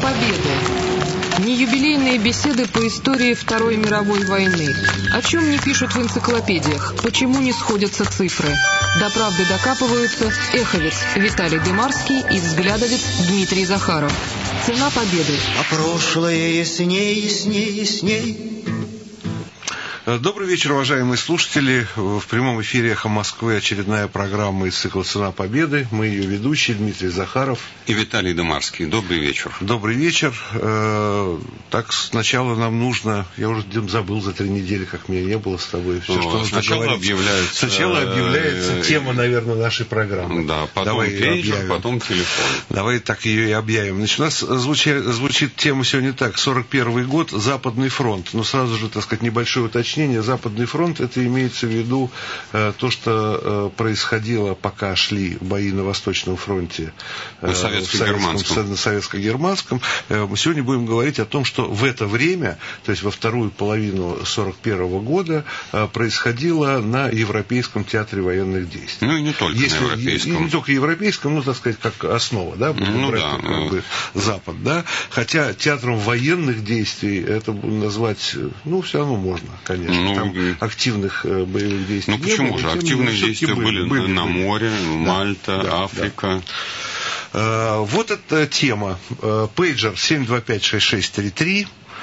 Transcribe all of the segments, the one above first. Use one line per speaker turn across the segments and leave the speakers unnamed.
Победы. Не юбилейные беседы по истории Второй мировой войны. О чем не пишут в энциклопедиях, почему не сходятся цифры. До правды докапываются эховец Виталий Дымарский и взглядовец Дмитрий Захаров. Цена победы.
А прошлое ясней, ясней, ясней.
Добрый вечер, уважаемые слушатели. В прямом эфире «Эхо Москвы» очередная программа из цикла «Цена победы». Мы ее ведущие Дмитрий Захаров
и Виталий Дымарский. Добрый вечер.
Добрый вечер. Так, сначала нам нужно... Я уже забыл за 3 недели, как меня не было с тобой. Все, что
сначала
объявляется тема, наверное, нашей программы.
Да, потом пейджер, потом телефон.
Давай так ее и объявим. Значит, у нас звучит тема сегодня так. 41-й год, Западный фронт. Но сразу же, так сказать, небольшое уточнение. Западный фронт, это имеется в виду то, что происходило, пока шли бои на Восточном фронте
на
советско-германском. Мы сегодня будем говорить о том, что в это время, то есть во вторую половину 41 года, происходило на Европейском театре военных действий.
Ну и не только на Европейском.
И не только европейском, ну, так сказать, как основа, да, Запад, да. Хотя театром военных действий это назвать, ну, все равно можно, конечно. Там активных боевых действий.
Ну почему же? Активные действия были на море, Мальта,
да,
Африка.
Да. Вот эта тема. Пейджер 7256633.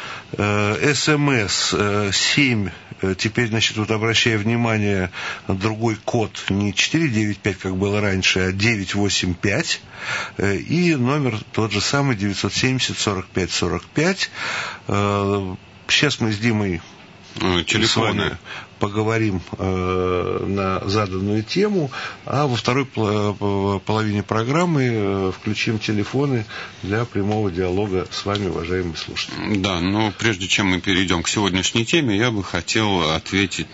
СМС 7. Теперь, значит, вот обращаю внимание, другой код не 495, как было раньше, а 985. И номер тот же самый 970 45 45. Сейчас мы с Димой
телефоны
поговорим на заданную тему, а во второй половине программы включим телефоны для прямого диалога с вами, уважаемые слушатели.
Да, но прежде чем мы перейдем к сегодняшней теме, я бы хотел завершить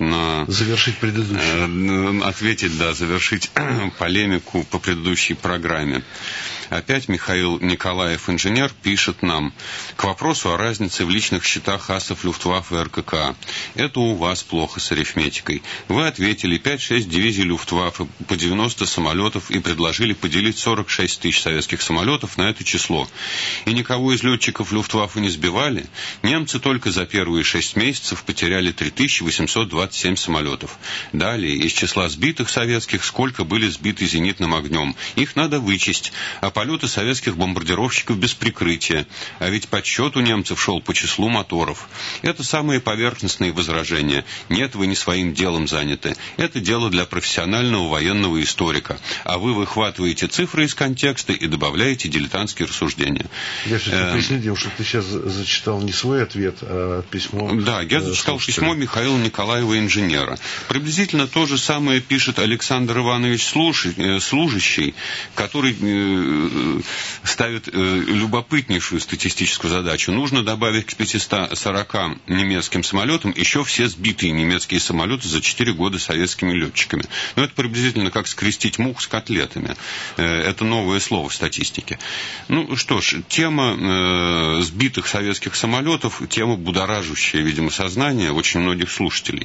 полемику по предыдущей программе. Опять Михаил Николаев, инженер, пишет нам к вопросу о разнице в личных счетах асов Люфтваффе и РККА. Это у вас плохо с арифметикой. Вы ответили 5-6 дивизий Люфтваффе по 90 самолетов и предложили поделить 46 тысяч советских самолетов на это число. И никого из летчиков Люфтваффе не сбивали. Немцы только за первые 6 месяцев потеряли 3827 самолетов. Далее, из числа сбитых советских, сколько были сбиты зенитным огнем. Их надо вычесть. А полеты советских бомбардировщиков без прикрытия. А ведь подсчет у немцев шел по числу моторов. Это самые поверхностные возражения. Нет, вы не своим делом заняты. Это дело для профессионального военного историка. А вы выхватываете цифры из контекста и добавляете дилетантские рассуждения.
Я все-таки поясню, что ты сейчас зачитал не свой ответ, а письмо.
Да, я зачитал письмо Михаила Николаева, инженера. Приблизительно то же самое пишет Александр Иванович Служащий, который ставит любопытнейшую статистическую задачу. Нужно добавить к 540 немецким самолетам еще все сбитые немецкие самолеты за 4 года советскими летчиками. Но это приблизительно как скрестить мух с котлетами. Это новое слово в статистике. Ну что ж, тема сбитых советских самолетов, тема будоражащая, видимо, сознание очень многих слушателей.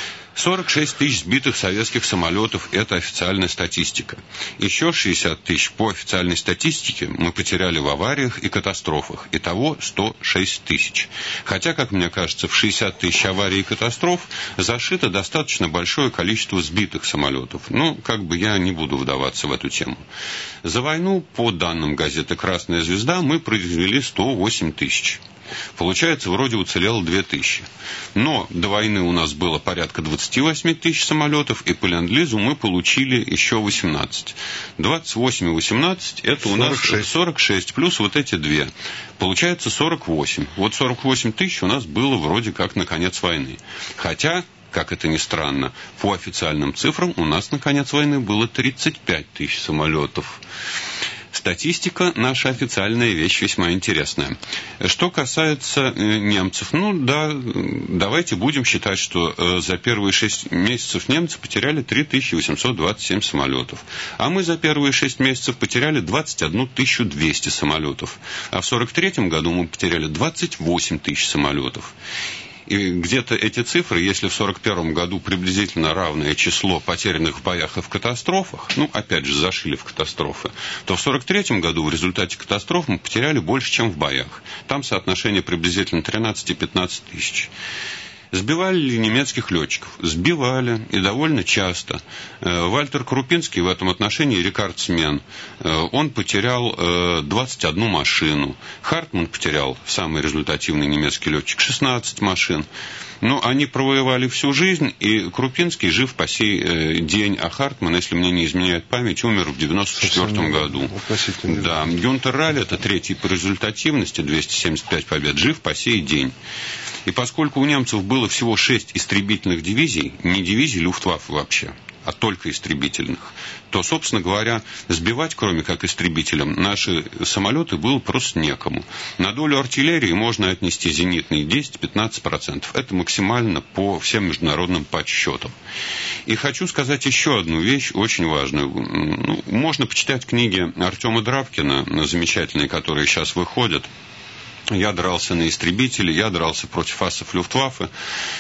46 тысяч сбитых советских самолетов – это официальная статистика. Еще 60 тысяч по официальной статистике мы потеряли в авариях и катастрофах. Итого 106 тысяч. Хотя, как мне кажется, в 60 тысяч аварий и катастроф зашито достаточно большое количество сбитых самолетов. Но, как бы я не буду вдаваться в эту тему. За войну, по данным газеты «Красная звезда», мы произвели 108 тысяч. Получается, вроде уцелело 2000. Но до войны у нас было порядка 28 тысяч самолетов, и по ленд-лизу мы получили еще 18. 28 и 18 это 46. У нас 46, плюс вот эти 2. Получается 48. Вот 48 тысяч у нас было вроде как на конец войны. Хотя, как это ни странно, по официальным цифрам у нас на конец войны было 35 тысяч самолетов. Статистика – наша официальная вещь, весьма интересная. Что касается немцев, ну да, давайте будем считать, что за первые 6 месяцев немцы потеряли 3827 самолетов. А мы за первые 6 месяцев потеряли 21 200 самолетов. А в 1943 году мы потеряли 28 тысяч самолетов. И где-то эти цифры, если в 1941 году приблизительно равное число потерянных в боях и в катастрофах, опять же, зашили в катастрофы, то в 1943 году в результате катастроф мы потеряли больше, чем в боях. Там соотношение приблизительно 13 и 15 тысяч. Сбивали ли немецких летчиков? Сбивали, и довольно часто. Вальтер Крупинский в этом отношении рекордсмен. Он потерял 21 машину. Хартман потерял, самый результативный немецкий летчик, 16 машин. Они провоевали всю жизнь, и Крупинский жив по сей день, а Хартман, если мне не изменяет память, умер в 1994 году. Да, Гюнтер Раль, это третий по результативности, 275 побед, жив по сей день. И поскольку у немцев было всего 6 истребительных дивизий, не дивизий Люфтваффе вообще, а только истребительных, то, собственно говоря, сбивать, кроме как истребителям, наши самолеты было просто некому. На долю артиллерии можно отнести зенитные 10-15%. Это максимально по всем международным подсчетам. И хочу сказать еще одну вещь, очень важную. Можно почитать книги Артема Драбкина, замечательные, которые сейчас выходят. Я дрался на истребителе, я дрался против асов Люфтваффе.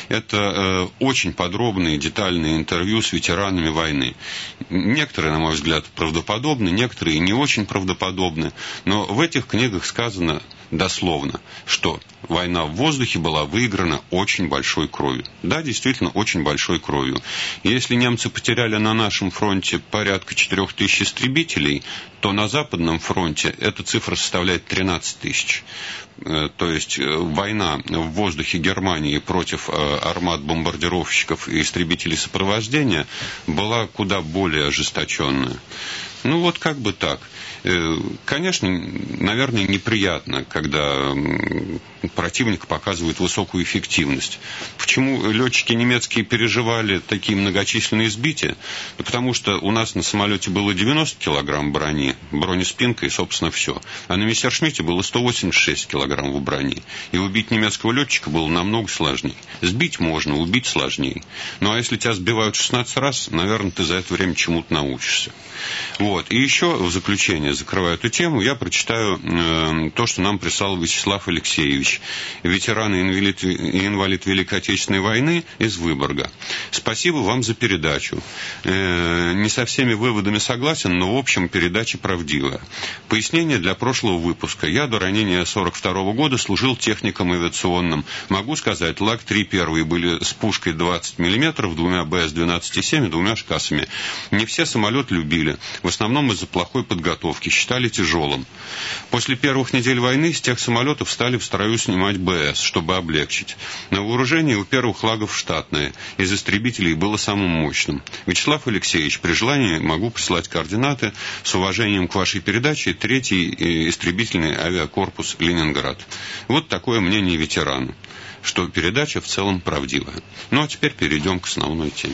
Это очень подробные, детальные интервью с ветеранами войны. Некоторые, на мой взгляд, правдоподобны, некоторые не очень правдоподобны. Но в этих книгах сказано дословно, что война в воздухе была выиграна очень большой кровью. Да, действительно, очень большой кровью. Если немцы потеряли на нашем фронте порядка 4000 истребителей, то на Западном фронте эта цифра составляет 13 тысяч. То есть война в воздухе Германии против армад бомбардировщиков и истребителей сопровождения была куда более ожесточенная. Как бы так. Конечно, наверное, неприятно, когда противник показывает высокую эффективность. Почему летчики немецкие переживали такие многочисленные сбития? Потому что у нас на самолете было 90 килограмм брони, бронеспинка и, собственно, все. А на Мессершмитте было 186 килограммов брони. И убить немецкого летчика было намного сложнее. Сбить можно, убить сложнее. А если тебя сбивают 16 раз, наверное, ты за это время чему-то научишься. И еще в заключение, закрывая эту тему, я прочитаю то, что нам прислал Вячеслав Алексеевич, ветеран и инвалид Великой Отечественной войны из Выборга. Спасибо вам за передачу. Не со всеми выводами согласен, но в общем передача правдивая. Пояснение для прошлого выпуска. Я до ранения 1942 года служил техником авиационным. Могу сказать, ЛАГ-3 первые были с пушкой 20 мм, двумя БС-12,7 и двумя ШКАСами. Не все самолет любили. В основном из-за плохой подготовки. Считали тяжелым. После первых недель войны с тех самолетов стали в строю снимать БС, чтобы облегчить. На вооружении у первых лагов штатное. Из истребителей было самым мощным. Вячеслав Алексеевич, при желании могу прислать координаты. С уважением к вашей передаче. 3-й истребительный авиакорпус Ленинград. Вот такое мнение ветерана, что передача в целом правдивая. А теперь перейдем к основной теме.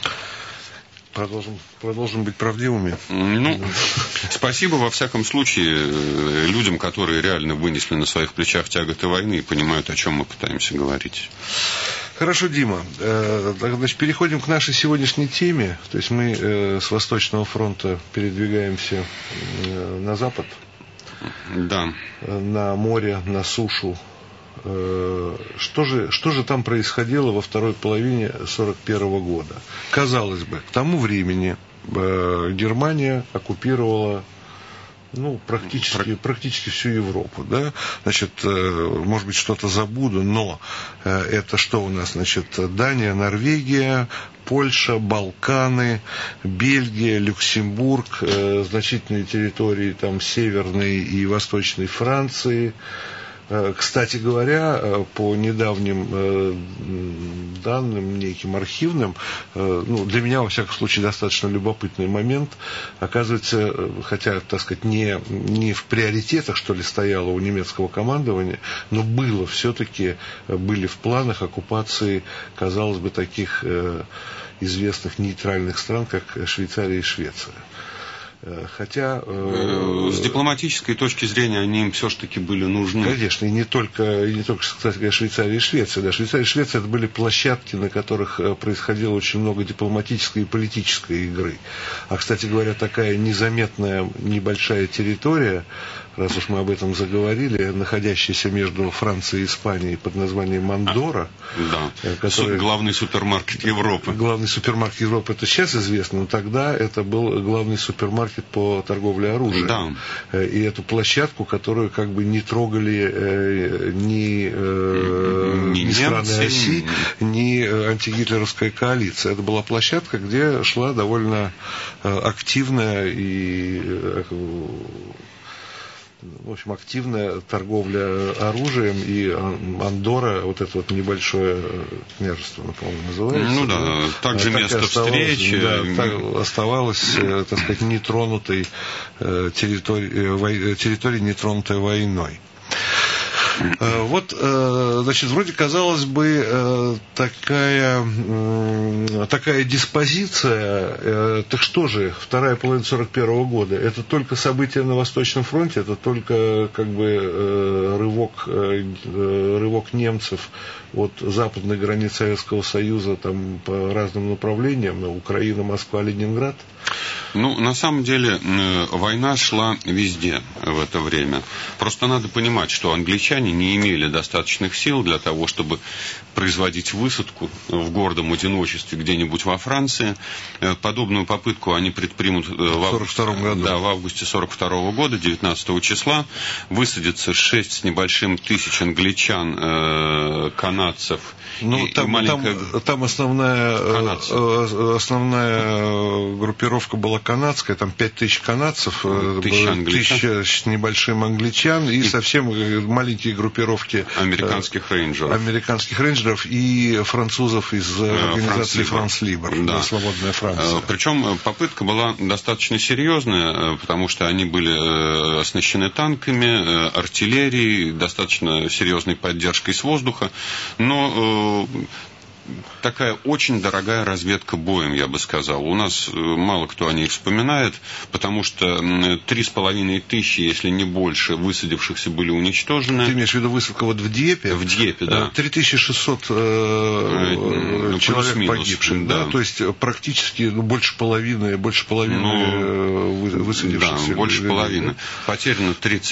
Продолжим быть правдивыми.
Спасибо во всяком случае людям, которые реально вынесли на своих плечах тяготы войны и понимают, о чем мы пытаемся говорить.
Хорошо, Дима. Значит, переходим к нашей сегодняшней теме. То есть мы с Восточного фронта передвигаемся на запад.
Да.
На море, на сушу. Что же там происходило во второй половине 1941 года? Казалось бы, к тому времени Германия оккупировала практически всю Европу. Да? Значит, может быть, что-то забуду, но это что у нас? Значит, Дания, Норвегия, Польша, Балканы, Бельгия, Люксембург, значительные территории там Северной и Восточной Франции. Кстати говоря, по недавним данным, неким архивным, для меня, во всяком случае, достаточно любопытный момент, оказывается, хотя, так сказать, не в приоритетах, что ли, стояло у немецкого командования, но были в планах оккупации, казалось бы, таких известных нейтральных стран, как Швейцария и Швеция. Хотя...
С дипломатической точки зрения они им все-таки были нужны.
Конечно, и не только, кстати говоря, Швейцария и Швеция. Да, Швейцария и Швеция — это были площадки, на которых происходило очень много дипломатической и политической игры. А, кстати говоря, такая незаметная небольшая территория, раз уж мы об этом заговорили, находящаяся между Францией и Испанией под названием Андорра.
Да, главный супермаркет Европы.
Главный супермаркет Европы — это сейчас известно, но тогда это был главный супермаркет по торговле оружием.
Да.
И эту площадку, которую как бы не трогали ни страны оси, ни антигитлеровская коалиция. Это была площадка, где шла довольно активная и... в общем, активная торговля оружием, и Андорра, вот это вот небольшое княжество, по-моему, называется.
Ну да, также место встречи.
Да, оставалось, так сказать, нетронутой территорией, нетронутой войной. Вот, значит, вроде казалось бы, такая диспозиция. Так что же, вторая половина 1941 года, это только события на Восточном фронте, это только как бы рывок немцев от западной границы Советского Союза там по разным направлениям, Украина, Москва, Ленинград?
Ну, на самом деле, война шла везде в это время. Просто надо понимать, что англичане не имели достаточных сил для того, чтобы производить высадку в гордом одиночестве где-нибудь во Франции. Подобную попытку они предпримут в августе 1942 года, 19 числа. Высадится 6 с небольшим тысяч англичан, канадцев.
Ну, там основная группировка была канадская, там 5000 канадцев, 1000 с небольшим англичан и совсем маленькие группировки американских рейнджеров и французов из организации Франс Либер, да. Свободная Франция.
Причем попытка была достаточно серьезная, потому что они были оснащены танками, артиллерией, достаточно серьезной поддержкой с воздуха, но такая очень дорогая разведка боем, я бы сказал. У нас мало кто о ней вспоминает, потому что 3500, если не больше, высадившихся были уничтожены.
Ты имеешь в виду высадка вот в Дьепе?
В Дьепе, да.
3600 человек погибших, да? То есть практически больше половины высадившихся.
Да, больше половины. Потеряно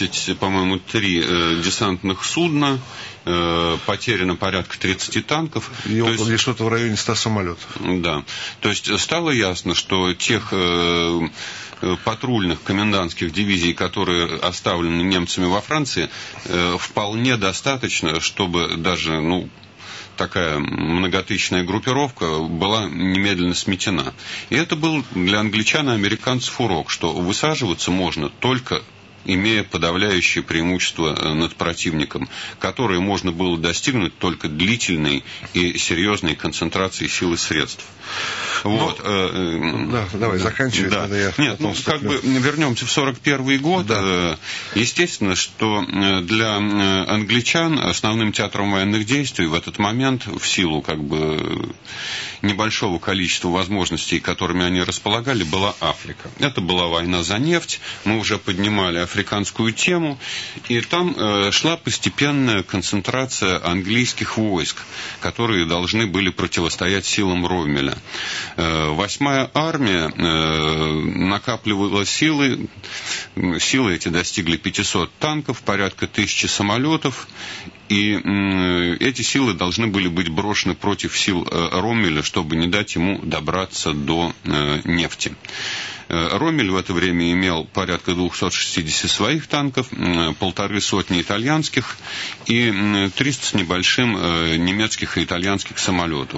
3 десантных судна, потеряно порядка 30 танков.
И что-то в районе 100 самолетов.
Да. То есть стало ясно, что тех патрульных комендантских дивизий, которые оставлены немцами во Франции, вполне достаточно, чтобы даже, такая многотысячная группировка была немедленно сметена. И это был для англичан и американцев урок, что высаживаться можно только имея подавляющее преимущество над противником, которое можно было достигнуть только длительной и серьезной концентрацией сил и средств. Вот.
Давай, заканчивай.
Да. Нет, вернемся в 1941 год. Да. Естественно, что для англичан основным театром военных действий в этот момент, в силу небольшого количества возможностей, которыми они располагали, была Африка. Это была война за нефть. Мы уже поднимали африканскую тему, и там шла постепенная концентрация английских войск, которые должны были противостоять силам Роммеля. 8-я армия накапливала силы. Силы эти достигли 500 танков, порядка 1000 самолетов. И эти силы должны были быть брошены против сил Роммеля, чтобы не дать ему добраться до нефти. Роммель в это время имел порядка 260 своих танков, 150 итальянских и 300 с небольшим немецких и итальянских самолетов.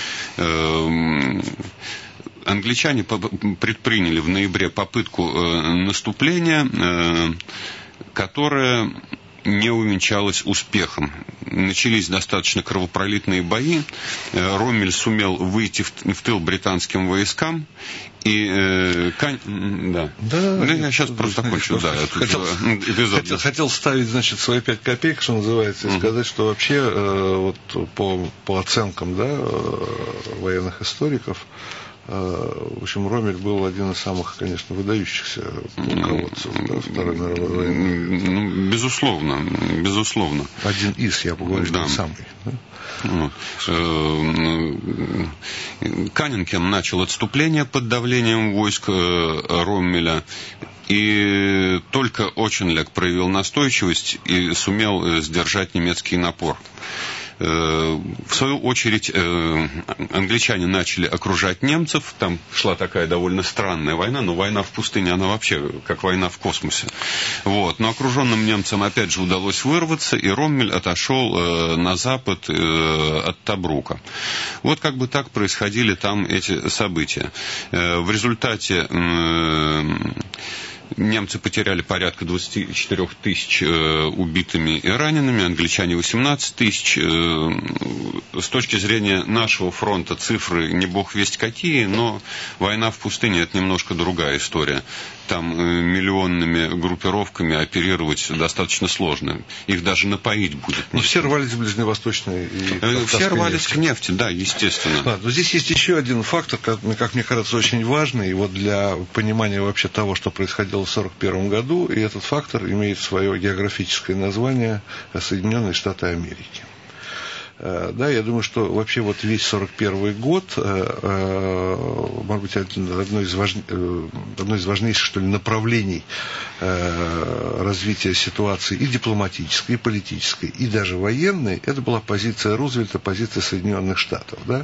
Англичане предприняли в ноябре попытку наступления, которая не увенчалась успехом. Начались достаточно кровопролитные бои. Роммель сумел выйти в тыл британским войскам. И я сейчас просто кончу.
Хотел ставить, свои 5 копеек, что называется, и сказать, что вообще по оценкам военных историков, В общем, Роммель был один из самых, конечно, выдающихся полководцев Второй мировой войны.
Безусловно.
Один из, я бы говорил, да. Самый. Да?
Каннингем начал отступление под давлением войск Роммеля. И только Оченлек проявил настойчивость и сумел сдержать немецкий напор. В свою очередь, англичане начали окружать немцев. Там шла такая довольно странная война, но война в пустыне, она вообще как война в космосе. Вот. Но окруженным немцам опять же удалось вырваться, и Роммель отошел на запад от Тобрука. Вот как бы так происходили там эти события. В результате немцы потеряли порядка 24 тысяч убитыми и ранеными, англичане 18 тысяч. С точки зрения нашего фронта цифры не бог весть какие, но война в пустыне — это немножко другая история. Там миллионными группировками оперировать достаточно сложно. Их даже напоить будет.
Но все рвались в ближневосточные и
все рвались к нефти, да, естественно.
Да, но здесь есть еще один фактор, как мне кажется, очень важный, и вот для понимания вообще того, что происходило в 1941 году, и этот фактор имеет свое географическое название Соединенные Штаты Америки. Да, я думаю, что вообще вот весь 1941 год, может быть, одно из важнейших, что ли, направлений развития ситуации и дипломатической, и политической, и даже военной, это была позиция Рузвельта, позиция Соединенных Штатов. Да?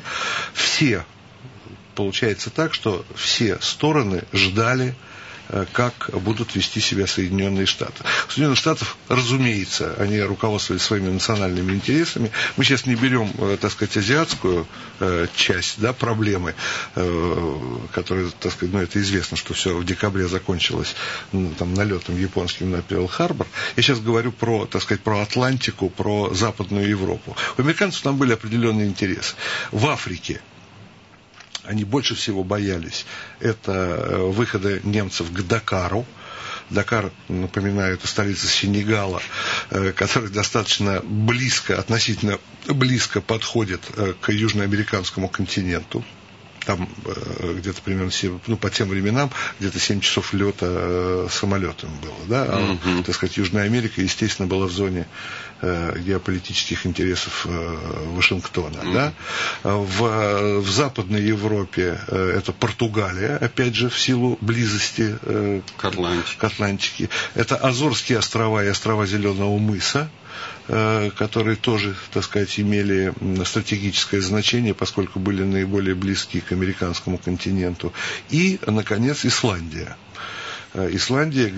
Получается так, что все стороны ждали, как будут вести себя Соединенные Штаты. У Соединенных Штатов, разумеется, они руководствовались своими национальными интересами. Мы сейчас не берем, так сказать, азиатскую часть, да, проблемы, которая, так сказать, это известно, что все в декабре закончилось там налетом японским на Перл-Харбор. Я сейчас говорю про, так сказать, про Атлантику, про Западную Европу. У американцев там были определенные интересы. В Африке они больше всего боялись это выхода немцев к Дакару. Дакар, напоминаю, это столица Сенегала, которая достаточно близко, относительно близко подходит к южноамериканскому континенту. Там где-то примерно, по тем временам, где-то 7 часов лета самолетом было, да, так сказать, Южная Америка, естественно, была в зоне геополитических интересов Вашингтона, да. В Западной Европе это Португалия, опять же, в силу близости к Атлантике. Это Азорские острова и острова Зеленого мыса, которые тоже, так сказать, имели стратегическое значение, поскольку были наиболее близки к американскому континенту. И, наконец, Исландия. Исландия,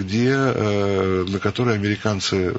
на которой американцы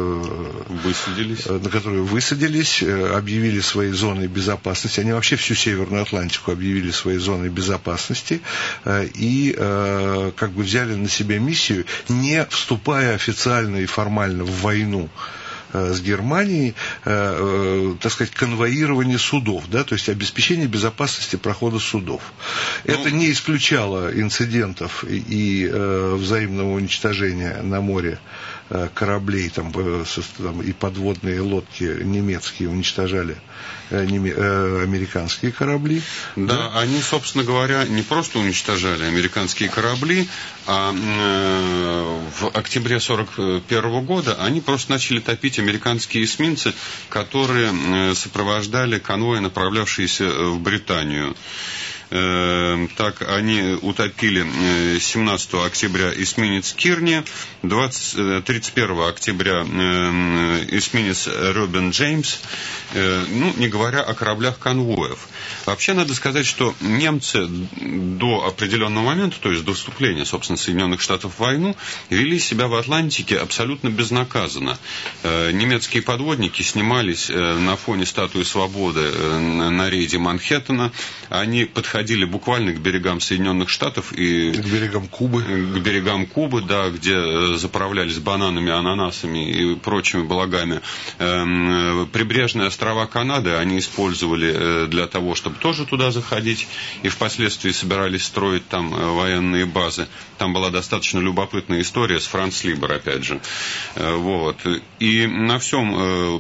высадились, объявили свои зоны безопасности. Они вообще всю Северную Атлантику объявили своей зоной безопасности и как бы взяли на себя миссию, не вступая официально и формально в войну с Германией, так сказать, конвоирование судов, да, то есть обеспечение безопасности прохода судов. Это не исключало инцидентов и взаимного уничтожения на море кораблей, там, и подводные лодки немецкие уничтожали американские корабли.
Да, они, собственно говоря, не просто уничтожали американские корабли, а в октябре 1941 года они просто начали топить американские эсминцы, которые сопровождали конвои, направлявшиеся в Британию. Так, они утопили 17 октября эсминец Кирни, 31 октября эсминец Робин Джеймс, не говоря о кораблях конвоев. Вообще, надо сказать, что немцы до определенного момента, то есть до вступления, собственно, Соединенных Штатов в войну, вели себя в Атлантике абсолютно безнаказанно. Немецкие подводники снимались на фоне статуи Свободы на рейде Манхэттена. Они подходили буквально к берегам Соединенных Штатов и
к берегам Кубы.
К берегам Кубы, да, где заправлялись бананами, ананасами и прочими благами. Прибрежные острова Канады они использовали для того, чтобы тоже туда заходить, и впоследствии собирались строить там военные базы. Там была достаточно любопытная история с Франц Либер, опять же. Вот. И на всем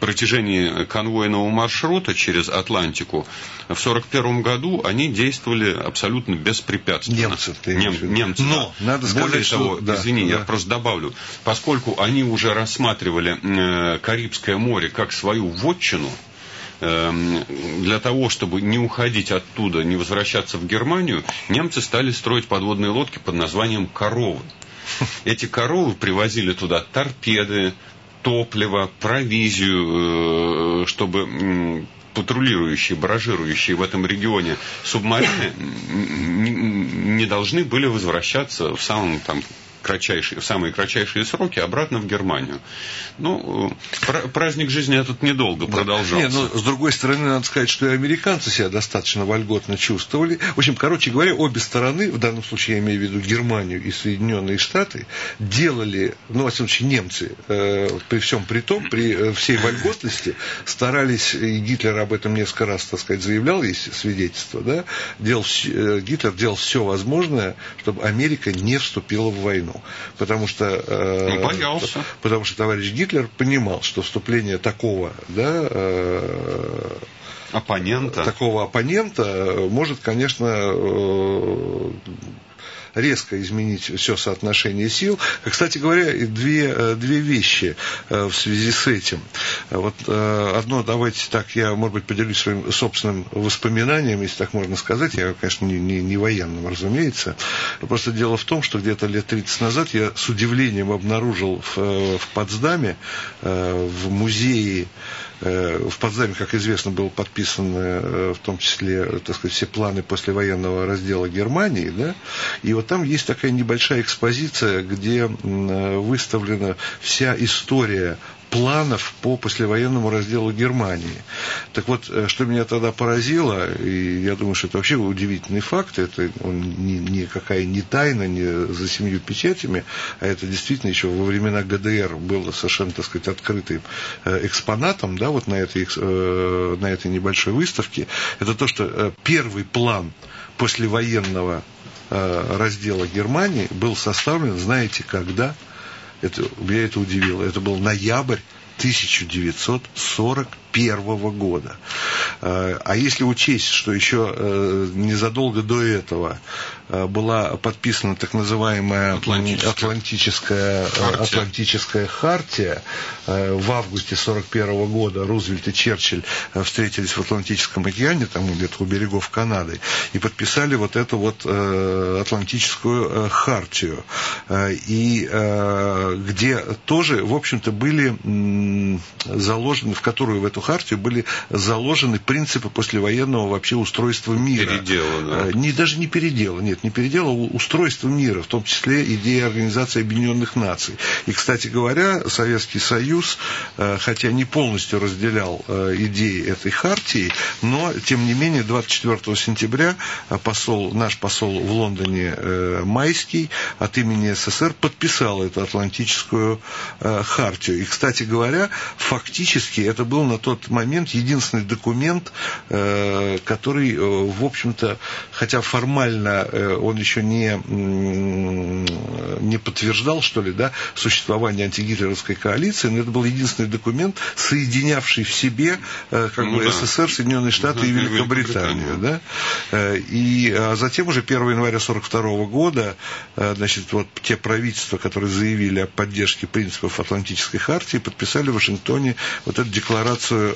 протяжении конвойного маршрута через Атлантику в 1941 году они действовали абсолютно беспрепятственно. Немцы.
Но надо сказать,
более того,
что...
извини, я просто добавлю, поскольку они уже рассматривали Карибское море как свою вотчину, для того, чтобы не уходить оттуда, не возвращаться в Германию, немцы стали строить подводные лодки под названием «Коровы». Эти коровы привозили туда торпеды, топливо, провизию, чтобы патрулирующие, баражирующие в этом регионе субмарины не должны были возвращаться в самые кратчайшие сроки обратно в Германию. Ну, праздник жизни этот недолго продолжался.
Нет, но с другой стороны, надо сказать, что и американцы себя достаточно вольготно чувствовали. В общем, короче говоря, обе стороны, в данном случае я имею в виду Германию и Соединенные Штаты, делали, ну, во всяком случае, немцы, при всем при том, при всей вольготности, старались, и Гитлер об этом несколько раз, так сказать, заявлял, есть свидетельство, да, Гитлер делал все возможное, чтобы Америка не вступила в войну. Потому что товарищ Гитлер понимал, что вступление такого, да, оппонента может, конечно, резко изменить все соотношение сил. Кстати говоря, две вещи в связи с этим. Вот одно, давайте так, я, может быть, поделюсь своим собственным воспоминанием, если так можно сказать. Я, конечно, не военным, разумеется. Просто дело в том, что где-то лет 30 назад я с удивлением обнаружил в Потсдаме, в музее. В Потсдаме, как известно, было подписаны в том числе, так сказать, все планы послевоенного раздела Германии, да, и вот там есть такая небольшая экспозиция, где выставлена вся история планов по послевоенному разделу Германии. Так вот, что меня тогда поразило, и я думаю, что это вообще удивительный факт, это никакая не тайна, не за 7 печатями, а это действительно еще во времена ГДР было совершенно, так сказать, открытым экспонатом, да, вот на этой небольшой выставке, это то, что первый план послевоенного раздела Германии был составлен, знаете, когда? Меня это удивило. Это был ноябрь 1941 года. А если учесть, что еще незадолго до этого была подписана так называемая Атлантическая хартия, в августе 1941 года Рузвельт и Черчилль встретились в Атлантическом океане, там где-то у берегов Канады, и подписали вот эту вот Атлантическую хартию, и где тоже, в общем-то, были заложены, в которую в эту хартию были заложены принципы послевоенного вообще устройства мира.
Передела, да?
Даже не передела, нет, не передела, устройство мира, в том числе идея Организации Объединенных Наций. И, кстати говоря, Советский Союз, хотя не полностью разделял идеи этой хартии, но, тем не менее, 24 сентября наш посол в Лондоне Майский от имени СССР подписал эту Атлантическую хартию. И, кстати говоря, фактически это был на тот момент единственный документ, который, в общем-то, хотя формально он еще не подтверждал, что ли, да, существование антигитлеровской коалиции, но это был единственный документ, соединявший в себе СССР, Соединенные Штаты и Великобританию. Да? И затем уже 1 января 1942 года, значит, вот те правительства, которые заявили о поддержке принципов Атлантической хартии, подписали в Вашингтоне вот эту декларацию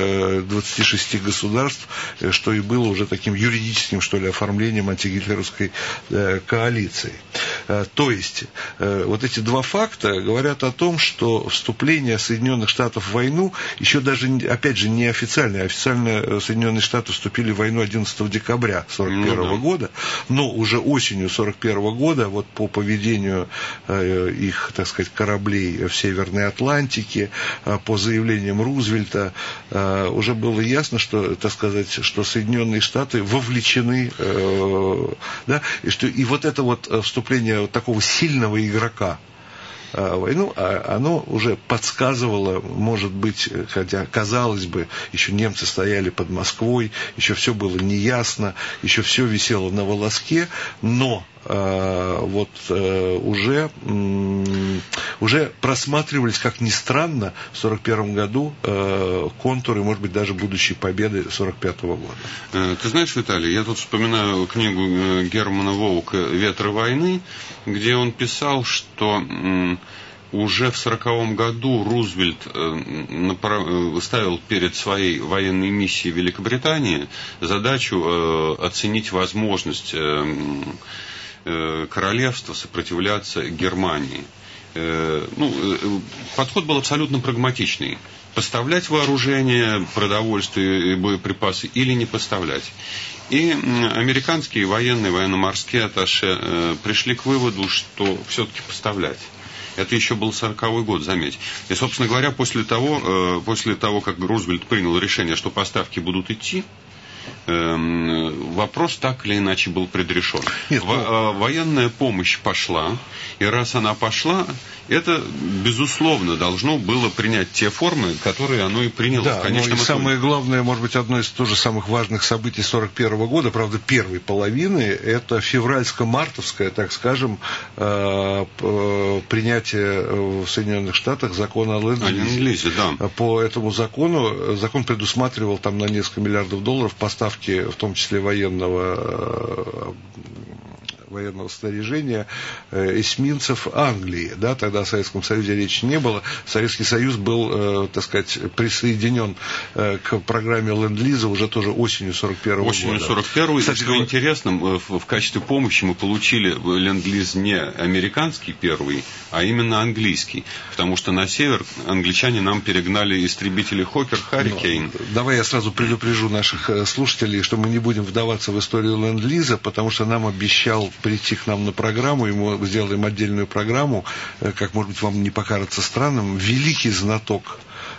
26 государств, что и было уже таким юридическим, что ли, оформлением антигитлеровской коалиции. То есть, вот эти два факта говорят о том, что вступление Соединенных Штатов в войну, еще даже, опять же, не официально, официально Соединенные Штаты вступили в войну 11 декабря 1941 года, но уже осенью 1941 года, вот по поведению их, так сказать, кораблей в Северной Атлантике, по заявлениям Рузвельта, уже было ясно, что, так сказать, что Соединенные Штаты вовлечены, да, и вот это вот вступление вот такого сильного игрока в войну, оно уже подсказывало, может быть, хотя, казалось бы, еще немцы стояли под Москвой, еще все было неясно, еще все висело на волоске, но вот уже уже просматривались, как ни странно, в 1941 году контуры, может быть, даже будущей победы 1945 года.
Ты знаешь, Виталий, я тут вспоминаю книгу Германа Воука «Ветры войны», где он писал, что уже в 1940 году Рузвельт ставил перед своей военной миссией в Великобритании задачу оценить возможность королевства сопротивляться Германии. Подход был абсолютно прагматичный. Поставлять вооружение, продовольствие и боеприпасы или не поставлять. И американские военные, военно-морские атташе пришли к выводу, что все-таки поставлять. Это еще был 1940 год, заметь. И, собственно говоря, после того, как Рузвельт принял решение, что поставки будут идти, вопрос так или иначе был предрешен. Военная помощь пошла, и раз она пошла, это, безусловно, должно было принять те формы, которые оно и приняло в конечном итоге.
Самое главное, может быть, одно из тоже самых важных событий 1941 года, правда, первой половины, это февральско-мартовское, так скажем, принятие в Соединенных Штатах закона о ленд-лизе.
Да.
По этому закону, закон предусматривал там на несколько миллиардов долларов поставки, в том числе военного снаряжения эсминцев Англии. Да, тогда о Советском Союзе речи не было. Советский Союз был, так сказать, присоединен к программе ленд-лиза уже тоже осенью 1941 года.
Осенью 1941. Кстати, что интересно, в качестве помощи мы получили ленд-лиз не американский первый, а именно английский. Потому что на север англичане нам перегнали истребители Хокер, Харрикейн.
Давай я сразу предупрежу наших слушателей, что мы не будем вдаваться в историю ленд-лиза, потому что нам обещал прийти к нам на программу, и мы сделаем отдельную программу, как, может быть, вам не покажется странным, великий знаток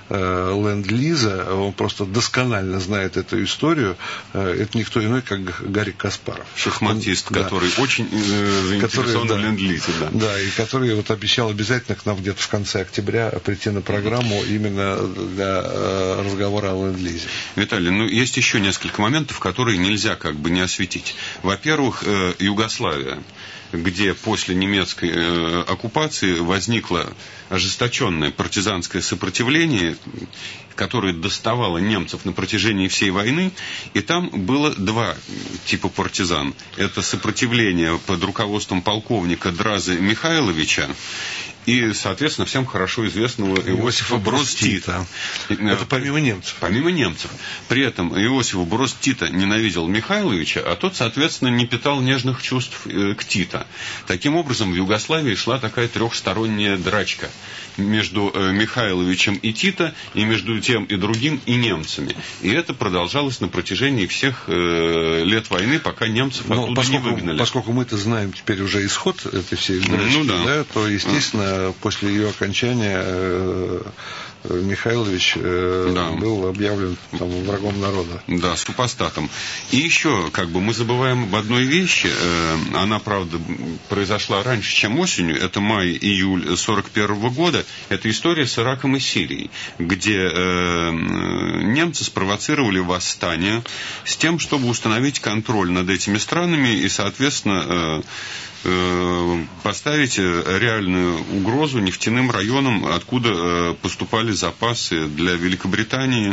ленд-лиза, он просто досконально знает эту историю, это никто иной, как Гарик Каспаров.
Шахматист, который очень заинтересован в ленд-лизе.
Да, и который вот обещал обязательно к нам где-то в конце октября прийти на программу именно для разговора о ленд-лизе.
Виталий, есть еще несколько моментов, которые нельзя как бы не осветить. Во-первых, Югославия, где после немецкой оккупации возникло ожесточенное партизанское сопротивление, которое доставало немцев на протяжении всей войны, и там было два типа партизан. Это сопротивление под руководством полковника Дразы Михайловича и, соответственно, всем хорошо известного Иосифа Броз Тита.
Это помимо немцев.
Помимо немцев. При этом Иосиф Броз Тита ненавидел Михайловича, а тот, соответственно, не питал нежных чувств к Тита. Таким образом, в Югославии шла такая трехсторонняя драчка между Михайловичем и Тита, и между тем и другим, и немцами. И это продолжалось на протяжении всех лет войны, пока немцев оттуда не выгнали.
Поскольку мы-то знаем теперь уже исход этой всей драчки, то, естественно, после ее окончания Михайлович был объявлен врагом народа.
Да, супостатом. И еще, мы забываем об одной вещи. Она, правда, произошла раньше, чем осенью. Это май-июль 1941 года. Это история с Ираком и Сирией, где немцы спровоцировали восстание с тем, чтобы установить контроль над этими странами и, соответственно, поставить реальную угрозу нефтяным районам, откуда поступали запасы для Великобритании.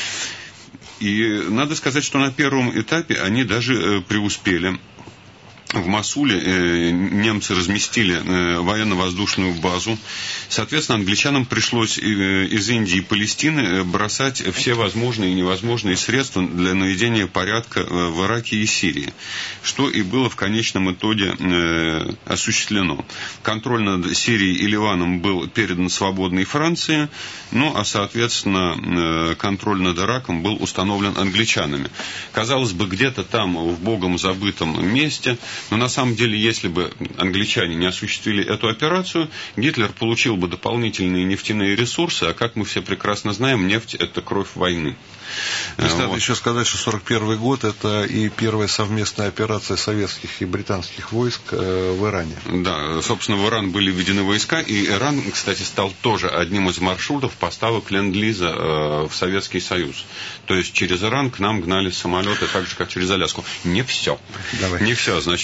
И надо сказать, что на первом этапе они даже преуспели. В Мосуле немцы разместили военно-воздушную базу. Соответственно, англичанам пришлось из Индии и Палестины бросать все возможные и невозможные средства для наведения порядка в Ираке и Сирии, что и было в конечном итоге осуществлено. Контроль над Сирией и Ливаном был передан свободной Франции, а, соответственно, контроль над Ираком был установлен англичанами. Казалось бы, где-то там, в богом забытом месте. Но на самом деле, если бы англичане не осуществили эту операцию, Гитлер получил бы дополнительные нефтяные ресурсы, а как мы все прекрасно знаем, нефть – это кровь войны.
Надо еще сказать, что 1941 год – это и первая совместная операция советских и британских войск в Иране.
Да, собственно, в Иран были введены войска, и Иран, кстати, стал тоже одним из маршрутов поставок ленд-лиза в Советский Союз. То есть через Иран к нам гнали самолеты так же, как через Аляску. Не все.
Давай.
Не все. Значит,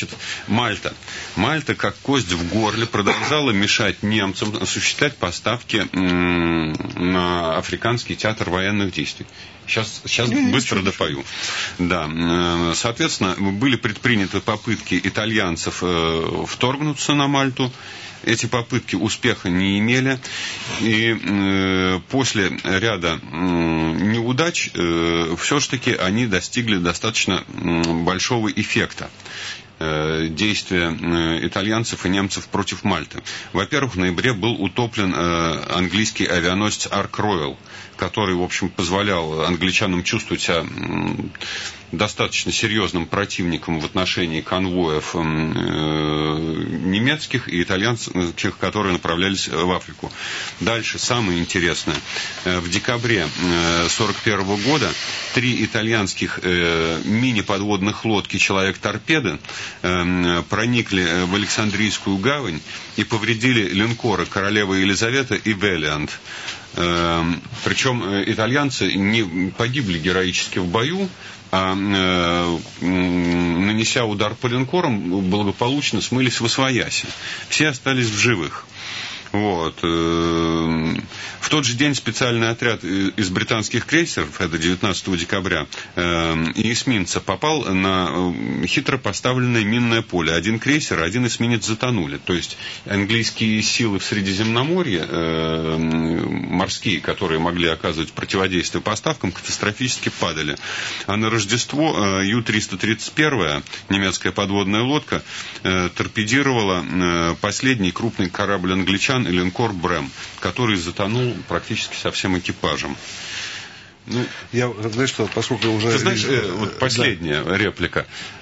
Значит, Мальта. Мальта, как кость в горле, продолжала мешать немцам осуществлять поставки на Африканский театр военных действий. Сейчас быстро допою. Да. Соответственно, были предприняты попытки итальянцев вторгнуться на Мальту. Эти попытки успеха не имели. И после ряда неудач все-таки они достигли достаточно большого эффекта действия итальянцев и немцев против Мальты. Во-первых, в ноябре был утоплен английский авианосец Арк Роял, который, в общем, позволял англичанам чувствовать себя достаточно серьезным противником в отношении конвоев немецких и итальянских, которые направлялись в Африку. Дальше, самое интересное. В декабре 1941 года 3 итальянских мини-подводных лодки «Человек-торпеда» проникли в Александрийскую гавань и повредили линкоры «Королева Елизавета» и «Велиант». Причем итальянцы не погибли героически в бою, а нанеся удар по линкорам, благополучно смылись восвояси. Все остались в живых. Вот. В тот же день специальный отряд из британских крейсеров, это 19 декабря, и эсминца попал на хитро поставленное минное поле. Один крейсер, один эсминец затонули. То есть английские силы в Средиземноморье, морские, которые могли оказывать противодействие поставкам, катастрофически падали. А на Рождество Ю-331, немецкая подводная лодка, торпедировала последний крупный корабль англичан, линкор «Брэм», который затонул практически со всем экипажем.
Ну, я, знаешь что, поскольку уже...
Ты знаешь, вот последняя реплика.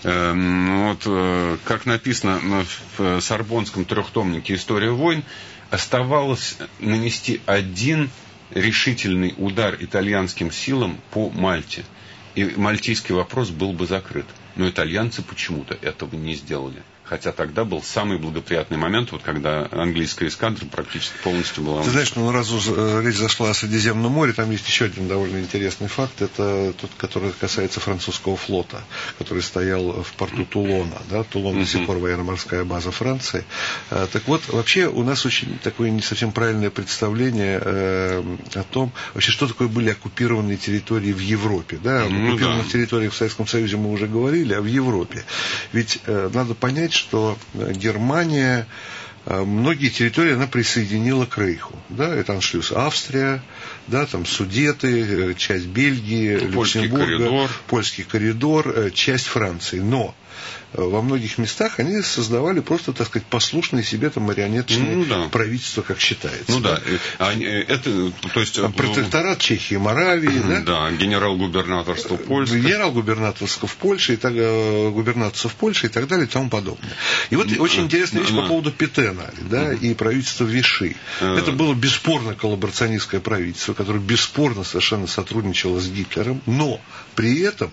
Вот, как написано в Сорбонском трехтомнике «История войн», оставалось нанести один решительный удар итальянским силам по Мальте. И мальтийский вопрос был бы закрыт. Но итальянцы почему-то этого не сделали. Хотя тогда был самый благоприятный момент, вот когда английская эскадра практически полностью была...
Ты знаешь, ну раз речь зашла о Средиземном море, там есть еще один довольно интересный факт. Это тот, который касается французского флота, который стоял в порту Тулона. Да? Тулон до сих пор военно-морская база Франции. Так вот, вообще у нас очень такое не совсем правильное представление о том, вообще, что такое были оккупированные территории в Европе. Да? Об оккупированных территориях в Советском Союзе мы уже говорили, а в Европе. Ведь надо понять, что Германия многие территории она присоединила к Рейху. Да, это аншлюз Австрия, да, там Судеты, часть Бельгии, Люксембурга, Польский коридор, часть Франции. Но во многих местах они создавали просто, так сказать, послушные себе там марионеточные правительства, как считается.
Ну да. Это, то есть,
там протекторат Чехии и Моравии, да?
Да, генерал-губернаторство Польши.
Генерал-губернаторство в Польше, губернаторство в Польше и так далее и тому подобное. И вот очень интересная вещь по поводу Петена, да, и правительства Виши. Это было бесспорно коллаборационистское правительство, которое бесспорно совершенно сотрудничало с Гитлером, но при этом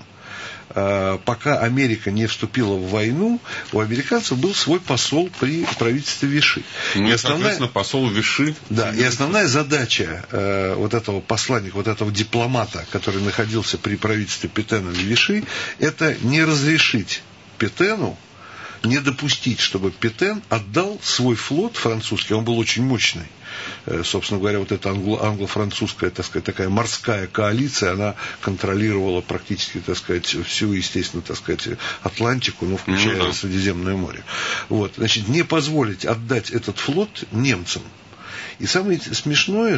пока Америка не вступила в войну, у американцев был свой посол при правительстве Виши.
Ну, и соответственно, посол Виши.
Да, и основная задача вот этого посланника, вот этого дипломата, который находился при правительстве Петена в Виши, это не разрешить Петену, не допустить, чтобы Петен отдал свой флот французский, он был очень мощный. Собственно говоря, вот эта англо-французская, так сказать, такая морская коалиция, она контролировала практически, так сказать, всю, естественно, так сказать, Атлантику, ну, включая Средиземное море. Вот, значит, не позволить отдать этот флот немцам. И самое смешное,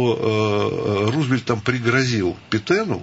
что Рузвельт там пригрозил Петену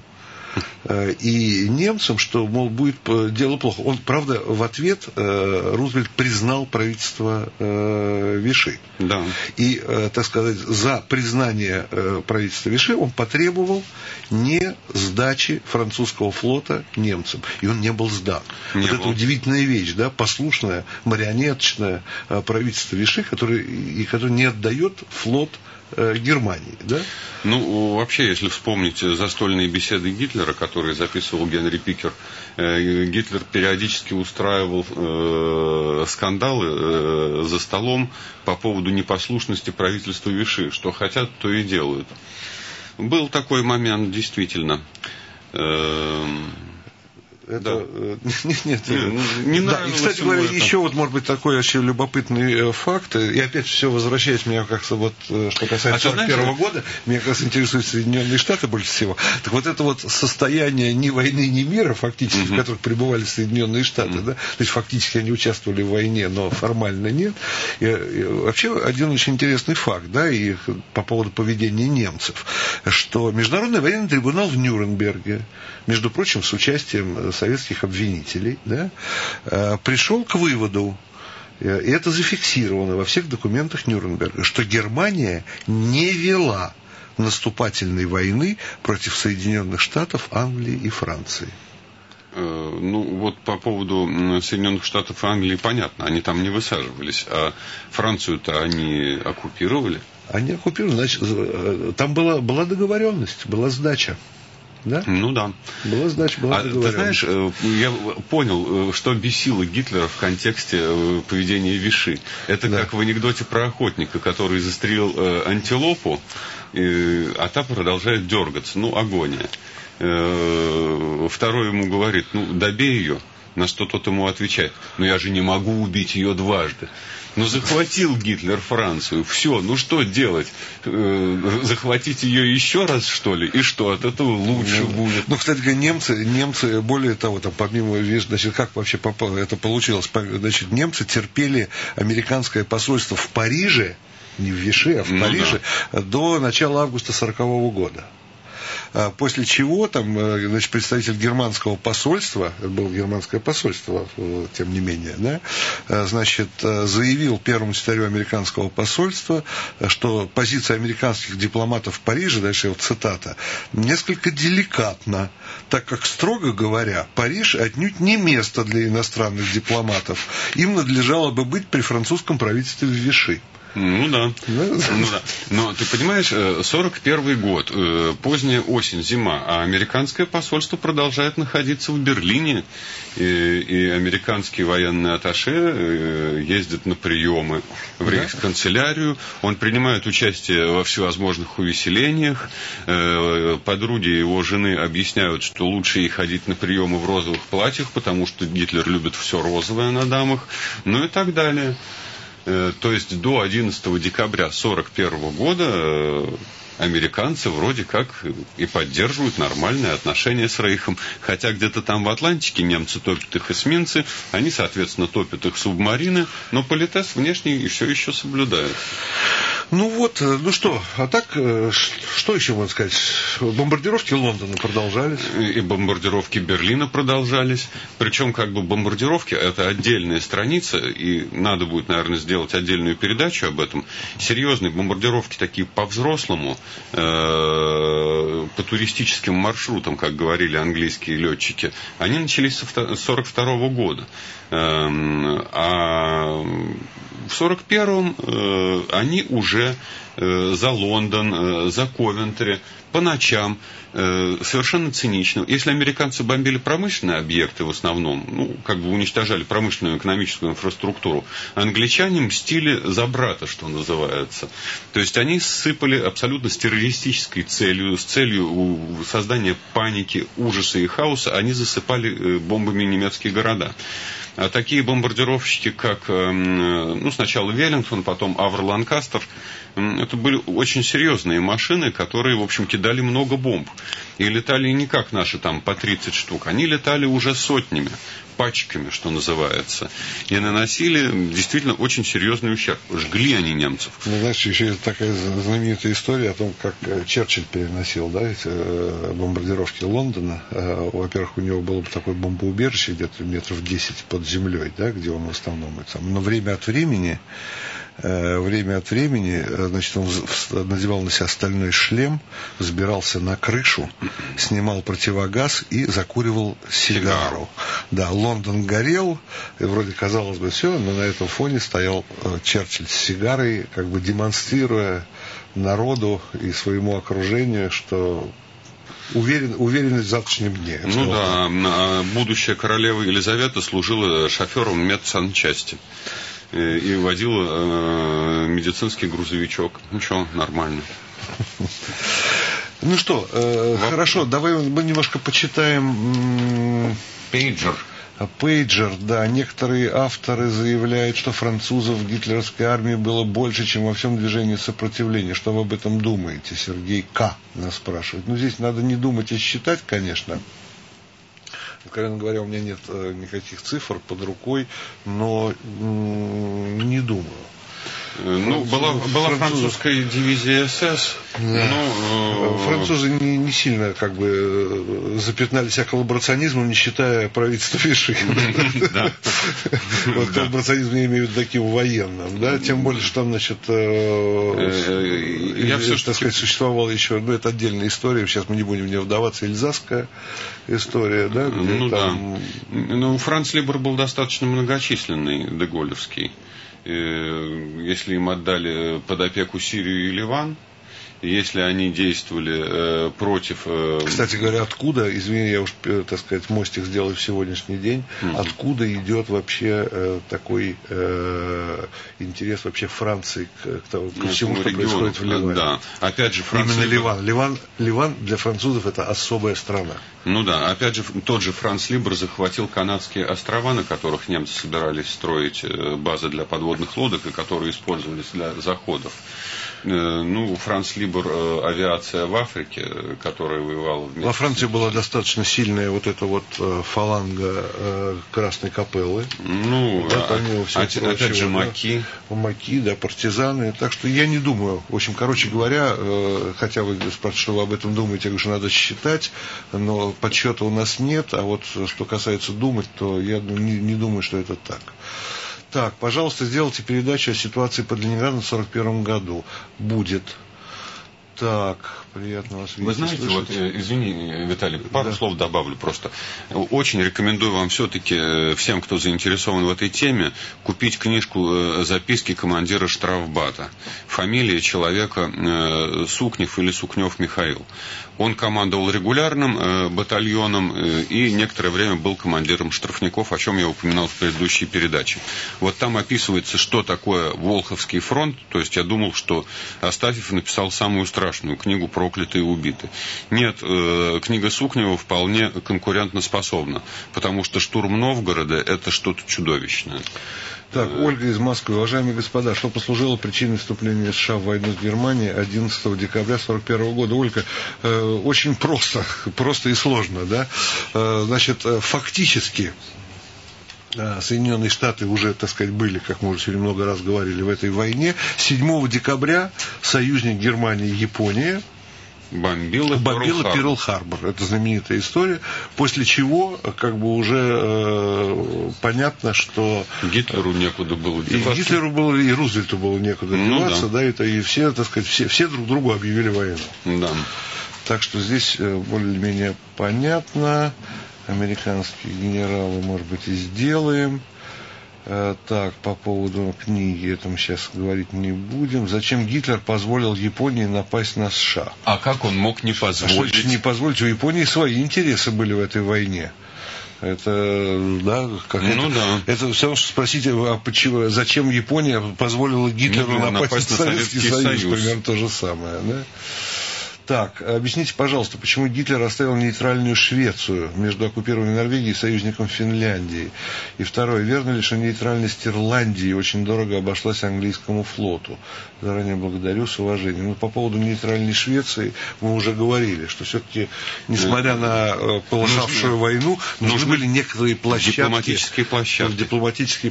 и немцам, что, мол, будет дело плохо. Он, правда, в ответ Рузвельт признал правительство Виши.
Да.
И, так сказать, за признание правительства Виши он потребовал не сдачи французского флота немцам. И он не был сдан. Это удивительная вещь, да, послушное, марионеточное правительство Виши, которое не отдает флот Германии, да?
Ну, вообще, если вспомнить застольные беседы Гитлера, которые записывал Генри Пикер, Гитлер периодически устраивал скандалы за столом по поводу непослушности правительства Виши. Что хотят, то и делают. Был такой момент, действительно.
Это,
да.
Нет.
Не
да, и, кстати говоря, еще вот, может быть, такой очень любопытный факт, и опять все возвращаясь меня как-то вот, что касается 1941 года, меня как раз интересуют Соединенные Штаты больше всего. Так вот это вот состояние ни войны, ни мира, фактически, в которых пребывали Соединенные Штаты, да, то есть фактически они участвовали в войне, но формально нет. И вообще один очень интересный факт, да, и по поводу поведения немцев, что Международный военный трибунал в Нюрнберге, между прочим, с участием советских обвинителей, да, пришел к выводу, и это зафиксировано во всех документах Нюрнберга, что Германия не вела наступательной войны против Соединенных Штатов, Англии и Франции.
Ну, вот по поводу Соединенных Штатов и Англии понятно, они там не высаживались, а Францию-то они оккупировали.
Они оккупировали, значит, там была договоренность, была сдача. Да?
Ну да.
Была сдача, была договоренность.
Ты знаешь, я понял, что бесило Гитлера в контексте поведения Виши. Это как в анекдоте про охотника, который застрелил антилопу, а та продолжает дергаться. Ну, агония. Второй ему говорит, ну, добей ее. На что тот ему отвечает, ну я же не могу убить ее дважды. Ну захватил Гитлер Францию, все, ну что делать? Захватить ее еще раз, что ли? И что, от этого лучше будет?
Ну, кстати говоря, немцы, более того, там, помимо, значит, как вообще это получилось? Значит, немцы терпели американское посольство в Париже, не в Виши, а в Париже, до начала августа 1940 года. После чего там, значит, представитель германского посольства, это было германское посольство, тем не менее, да, значит, заявил первому секретарю американского посольства, что позиция американских дипломатов в Париже, дальше вот цитата, несколько деликатна, так как, строго говоря, Париж отнюдь не место для иностранных дипломатов. Им надлежало бы быть при французском правительстве в Виши.
Ну да. Но ты понимаешь, 41 год, поздняя осень, зима, а американское посольство продолжает находиться в Берлине, и американский военный атташе ездит на приемы в рейхсканцелярию, он принимает участие во всевозможных увеселениях, подруги его жены объясняют, что лучше ей ходить на приемы в розовых платьях, потому что Гитлер любит все розовое на дамах, ну и так далее. То есть до 11 декабря 1941 года американцы вроде как и поддерживают нормальные отношения с Рейхом. Хотя где-то там в Атлантике немцы топят их эсминцы, они, соответственно, топят их субмарины, но политез внешний все еще соблюдают.
Ну вот, ну что, а так, что еще можно сказать? Бомбардировки Лондона продолжались.
И бомбардировки Берлина продолжались. Причем, как бы, бомбардировки — это отдельная страница, и надо будет, наверное, сделать отдельную передачу об этом. Серьезные бомбардировки такие по-взрослому, по туристическим маршрутам, как говорили английские летчики, они начались с 1942 года. А в 1941-м они уже за Лондон, за Ковентри, по ночам, совершенно цинично. Если американцы бомбили промышленные объекты в основном, ну, как бы уничтожали промышленную экономическую инфраструктуру, англичане мстили за брата, что называется. То есть они сыпали абсолютно с террористической целью, с целью создания паники, ужаса и хаоса, они засыпали бомбами немецкие города. А такие бомбардировщики, как, ну, сначала Веллингтон, потом Авр Ланкастер, это были очень серьезные машины, которые, в общем, кидали много бомб. И летали не как наши там по 30 штук, они летали уже сотнями, пачками, что называется. И наносили действительно очень серьезный ущерб. Жгли они немцев.
Ну, знаешь, еще есть такая знаменитая история о том, как Черчилль переносил, да, эти бомбардировки Лондона. Во-первых, у него было такое бомбоубежище где-то метров 10 под землей, да, где он в основном там. Но время от времени, значит, он надевал на себя стальной шлем, взбирался на крышу, снимал противогаз и закуривал сигару. Да, Лондон горел, и вроде казалось бы все, но на этом фоне стоял Черчилль с сигарой, как бы демонстрируя народу и своему окружению, что уверенность в завтрашнем дне.
Ну да, будущая королева Елизавета служила шофером медсанчасти и водила медицинский грузовичок. Ничего, нормально.
Ну что, хорошо, давай мы немножко почитаем
Пейджер.
Пейджер, да. Некоторые авторы заявляют, что французов в гитлеровской армии было больше, чем во всем движении сопротивления. Что вы об этом думаете? Сергей К. нас спрашивает. Ну, здесь надо не думать, а считать, конечно. Откровенно говоря, у меня нет никаких цифр под рукой, но не думаю.
Ну, была французская дивизия СС.
Да. Французы не сильно как бы запятнали себя коллаборационизмом, не считая правительства Виши. Вот коллаборационизм я имею в виду таким военным, да, тем более, что там, значит, так сказать, существовала еще, ну, это отдельная история, сейчас мы не будем в нее вдаваться, эльзасская история, да.
Ну, да. Ну, Франц Либер был достаточно многочисленный, деголевский. Если им отдали под опеку Сирию и Ливан, если они действовали против...
Кстати говоря, откуда, извини, я уж, так сказать, мостик сделаю в сегодняшний день, откуда идет вообще такой интерес вообще Франции к всему, что происходит в Ливане?
Да, опять же,
именно Ливан для французов это особая страна.
Ну да, опять же, тот же Франц Либер захватил Канадские острова, на которых немцы собирались строить базы для подводных лодок, и которые использовались для заходов. Ну, Франц Либер, авиация в Африке, которая воевала вместе.
Во Франции была достаточно сильная вот эта вот фаланга Красной Капеллы.
Ну, да, опять же, Маки.
Маки, да, партизаны. Так что я не думаю. В общем, короче говоря, хотя вы спрашиваете, что вы об этом думаете, я говорю, что надо считать, но подсчета у нас нет. А вот что касается думать, то я не думаю, что это так. Так, пожалуйста, сделайте передачу о ситуации под Ленинградом в 1941 году. Будет. Так, приятно вас видеть.
Вы знаете, вот, извини, Виталий, пару слов добавлю просто. Очень рекомендую вам все-таки, всем, кто заинтересован в этой теме, купить книжку «Записки командира штрафбата». Фамилия человека Сукнев или Сукнев Михаил. Он командовал регулярным батальоном и некоторое время был командиром штрафников, о чем я упоминал в предыдущей передаче. Вот там описывается, что такое Волховский фронт. То есть я думал, что Астафьев написал самую страшную книгу «Проклятые и убиты». Нет, книга Сукнева вполне конкурентоспособна, потому что штурм Новгорода – это что-то чудовищное.
Так, Ольга из Москвы. Уважаемые господа, что послужило причиной вступления США в войну с Германией 11 декабря 1941 года? Ольга, очень просто и сложно, да? Значит, фактически Соединенные Штаты уже, так сказать, были, как мы уже сегодня много раз говорили, в этой войне. 7 декабря союзник Германии и Япония бомбила Перл-Харбор. Это знаменитая история. После чего, как бы уже понятно, что
Гитлеру некуда было деваться.
И Гитлеру было, и Рузвельту было некуда деваться, да, и все, так сказать, все друг другу объявили войну.
Да.
Так что здесь более-менее понятно. Американские генералы, может быть, и сделаем. Так, по поводу книги, это мы сейчас говорить не будем. Зачем Гитлер позволил Японии напасть на США?
А как он мог не позволить?
Не позволить? У Японии свои интересы были в этой войне. Это, да, как это все равно, что спросите, а почему, зачем Япония позволила Гитлеру напасть на Советский Союз? Примерно то же самое, да? Так, объясните, пожалуйста, почему Гитлер оставил нейтральную Швецию между оккупированной Норвегией и союзником Финляндии? И второе, верно ли, что нейтральность Ирландии очень дорого обошлась английскому флоту? Заранее благодарю, с уважением. Но по поводу нейтральной Швеции мы уже говорили, что все-таки, несмотря на полыхавшую войну, нужны были некоторые площадки. Дипломатические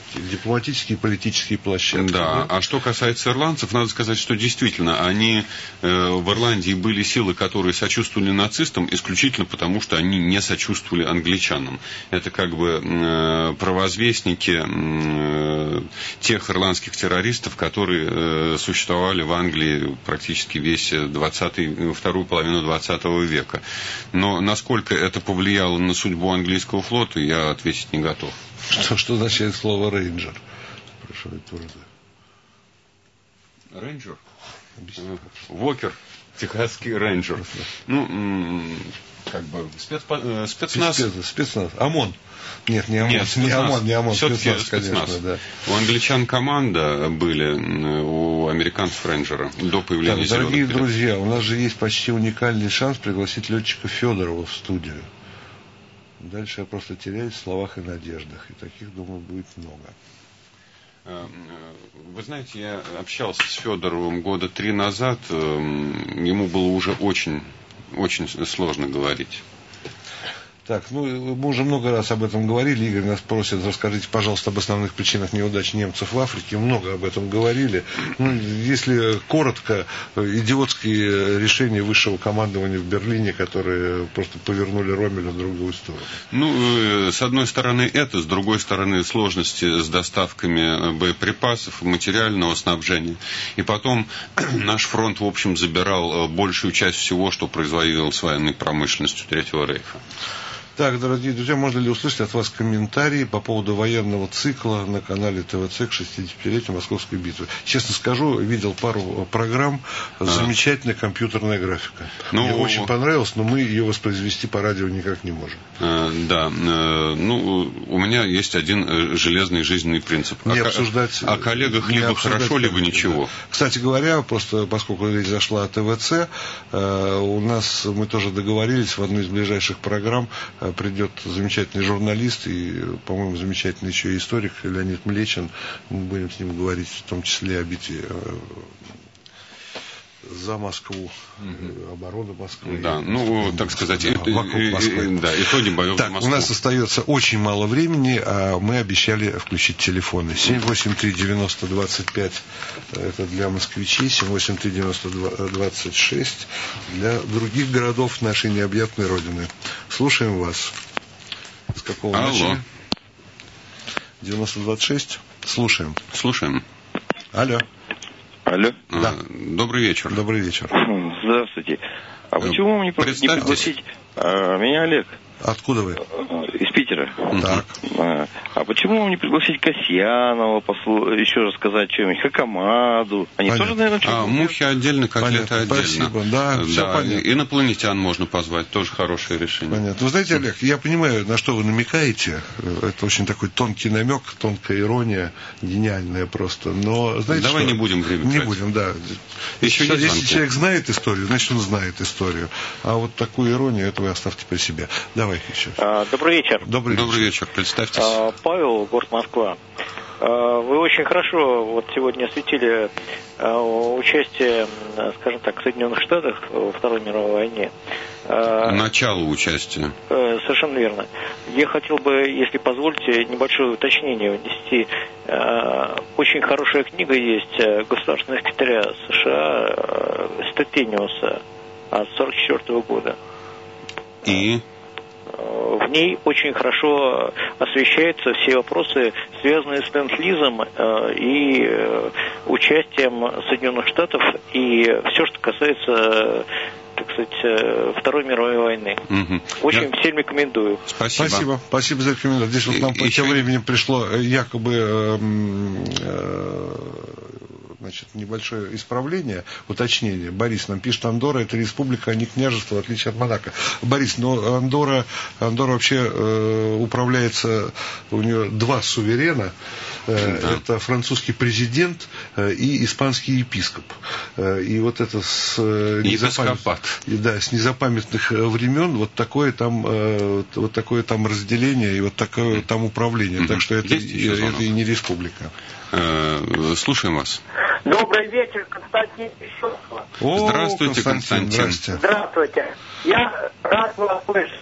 и политические площадки.
Да, а что касается ирландцев, надо сказать, что действительно они в Ирландии были силы, которые сочувствовали нацистам исключительно потому, что они не сочувствовали англичанам. Это как бы провозвестники тех ирландских террористов, которые существовали в Англии практически весь вторую половину 20 века. Но насколько это повлияло на судьбу английского флота, я ответить не готов.
Что означает слово «рейнджер»? Спрашивает твердо.
Рейнджер? Вокер. Техасский рейнджер. Ну, как бы спецназ.
Спецназ. ОМОН. Нет, не ОМОН. Не ОМОН.
Все-таки спецназ. Конечно, да. У англичан команда были, у американцев рейнджера до появления зеленых.
Дорогие друзья, у нас же есть почти уникальный шанс пригласить летчика Федорова в студию. Дальше я просто теряюсь в словах и надеждах. И таких, думаю, будет много.
Вы знаете, я общался с Федоровым года 3 назад. Ему было уже очень сложно говорить.
Так, мы уже много раз об этом говорили. Игорь нас просит, расскажите, пожалуйста, об основных причинах неудач немцев в Африке. Много об этом говорили. Если коротко, идиотские решения высшего командования в Берлине, которые просто повернули Роммеля в другую сторону.
С одной стороны это, с другой стороны сложности с доставками боеприпасов, материального снабжения. И потом наш фронт, в общем, забирал большую часть всего, что производилось военной промышленностью Третьего Рейха.
Так, дорогие друзья, можно ли услышать от вас комментарии по поводу военного цикла на канале ТВЦ к 65-летию Московской битвы? Честно скажу, видел пару программ, замечательная компьютерная графика. Мне очень понравилось, но мы ее воспроизвести по радио никак не можем.
Да, у меня есть один железный жизнный принцип.
Не обсуждать...
О коллегах либо хорошо, либо ничего.
Да. Кстати говоря, просто поскольку речь зашла о ТВЦ, мы тоже договорились в одной из ближайших программ придет замечательный журналист и, по-моему, замечательный еще и историк Леонид Млечин. Мы будем с ним говорить в том числе о битве за Москву, оборону Москвы.
Да, так сказать,
вокруг Москвы.
Итоги боев за Москву.
У нас остается очень мало времени, а мы обещали включить телефоны. 783-90-25 это для москвичей, 783-90-26 для других городов нашей необъятной родины. Слушаем вас. С какого начала? 90-26? Слушаем. Алло.
Алло.
Да.
Добрый вечер.
Добрый вечер.
Здравствуйте. А почему мне не пригласить... Меня Олег.
Откуда вы?
Из Питера.
Так.
А почему вам не пригласить Касьянова, еще рассказать что-нибудь, Хакамаду? Они тоже, наверное, что-то...
Мухи отдельно, котлеты отдельно.
Спасибо, да, все понятно.
Инопланетян можно позвать, тоже хорошее решение.
Понятно. Вы знаете, Олег, я понимаю, на что вы намекаете. Это очень такой тонкий намек, тонкая ирония, гениальная просто. Но, знаете,
давай не будем время тратить.
Не будем, да. Если человек знает историю, значит, он знает историю. А вот такую иронию, это вы оставьте при себе. Давай еще.
Добрый вечер.
Добрый
вечер. Представьтесь.
Павел, город Москва. Вы очень хорошо сегодня осветили участие, скажем так, Соединенных Штатов во Второй мировой войне.
Начало участия.
Совершенно верно. Я хотел бы, если позволите, небольшое уточнение внести. Очень хорошая книга есть государственного секретаря США Стеттениуса от 1944 года.
И...
В ней очень хорошо освещаются все вопросы, связанные с Ленд-Лизом и участием Соединенных Штатов и все, что касается, так сказать, Второй мировой войны. Очень всем рекомендую.
Спасибо за рекомендацию. Здесь вот нам тем временем пришло якобы небольшое исправление, уточнение. Борис нам пишет, Андорра это республика, а не княжество, в отличие от Монако. Борис, но Андорра вообще управляется, у нее два суверена. Это французский президент и испанский епископ. И вот это с незапамятных времен вот такое там разделение и вот такое там управление. Так что это и не республика.
Слушаем вас.
Добрый вечер, Константин Пищевка.
Здравствуйте, Константин.
Здравствуйте. Я рад вас слышать.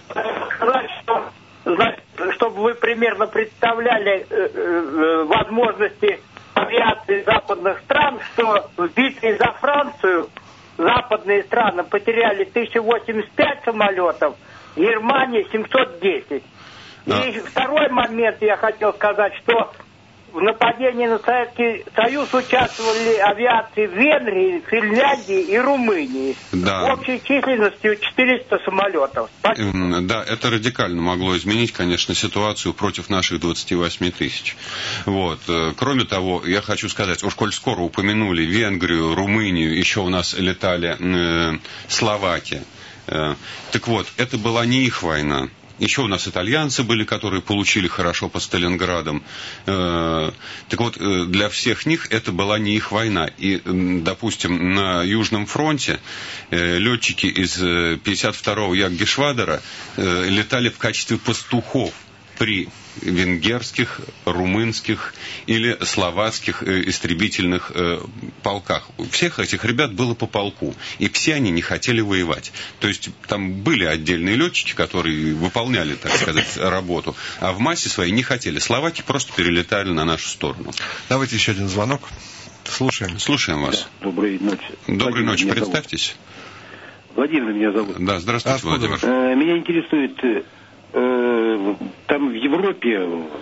Чтобы вы примерно представляли возможности авиации западных стран, что в битве за Францию западные страны потеряли 1085 самолетов, Германия 710. И второй момент я хотел сказать, что в нападении на Советский Союз участвовали авиации Венгрии, Финляндии и Румынии.
Да.
Общей численностью 400 самолетов. Спасибо.
Да, это радикально могло изменить, конечно, ситуацию против наших 28 тысяч. Кроме того, я хочу сказать, уж коль скоро упомянули Венгрию, Румынию, еще у нас летали Словакия. Так вот, это была не их война. Еще у нас итальянцы были, которые получили хорошо по Сталинградам. Так вот, для всех них это была не их война. И, допустим, на Южном фронте летчики из 52-го Яггешвадера летали в качестве пастухов при венгерских, румынских или словацких истребительных полках. У всех этих ребят было по полку, и все они не хотели воевать. То есть там были отдельные летчики, которые выполняли, так сказать, работу, а в массе своей не хотели. Словаки просто перелетали на нашу сторону.
Давайте еще один звонок. Слушаем.
Слушаем вас.
Да, доброй ночи.
Доброй ночи. Представьтесь.
Владимир меня зовут.
Да, здравствуйте, Владимир.
Меня интересует, там в Европе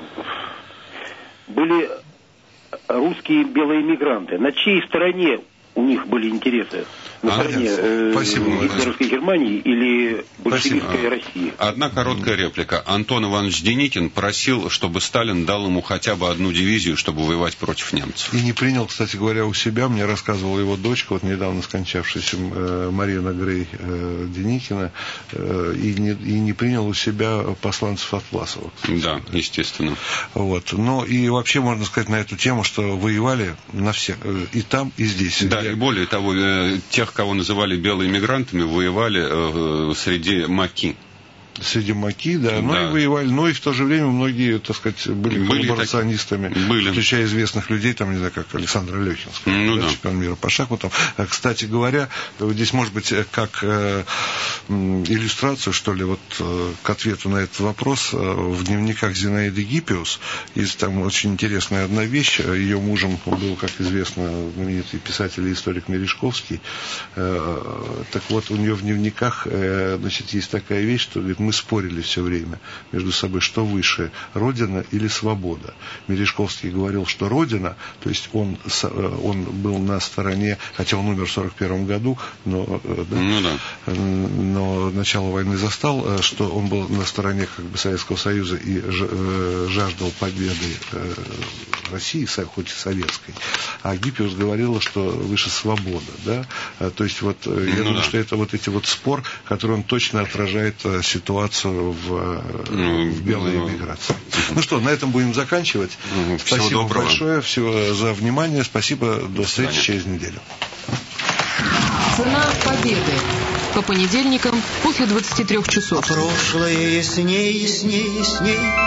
были русские белые мигранты. На чьей стороне у них были интересы? На стороне гитлеровской Германии или большевистской России?
Одна короткая реплика. Антон Иванович Деникин просил, чтобы Сталин дал ему хотя бы одну дивизию, чтобы воевать против немцев.
И не принял, кстати говоря, у себя, мне рассказывала его дочка, вот недавно скончавшаяся Марина Грей Деникина, и не принял у себя посланцев от Власова.
Да, естественно.
Вот. Но и вообще можно сказать на эту тему, что воевали на всех, и там, и здесь.
Да, и более того, тех, кого называли белыми мигрантами, воевали среди маки.
Среди маки, да, но и воевали, но и в то же время многие, так сказать, были коллаборационистами, включая известных людей, там, не знаю, как Александр Алехинский, чемпион мира по шаху. Там. Кстати говоря, здесь, может быть, как иллюстрацию, что ли, вот к ответу на этот вопрос, в дневниках Зинаиды Гиппиус есть там очень интересная одна вещь. Ее мужем был, как известно, знаменитый писатель и историк Мережковский. Так вот, у нее в дневниках, значит, есть такая вещь, что, говорит, мы спорили все время между собой, что выше, Родина или свобода. Мережковский говорил, что Родина, то есть он был на стороне, хотя он умер в 1941 году, но начало войны застал, что он был на стороне как бы Советского Союза и жаждал победы России, хоть и советской. А Гиппиус говорила, что выше свобода. Да? То есть вот, я думаю, что это вот эти вот спор, который он точно отражает ситуацию в белой эмиграции. Ну что, на этом будем заканчивать. Спасибо большое за внимание. Спасибо. До встречи через неделю.
Цена победы. По понедельникам после 23 часов.
Прошлое ясней, ясней, ясней.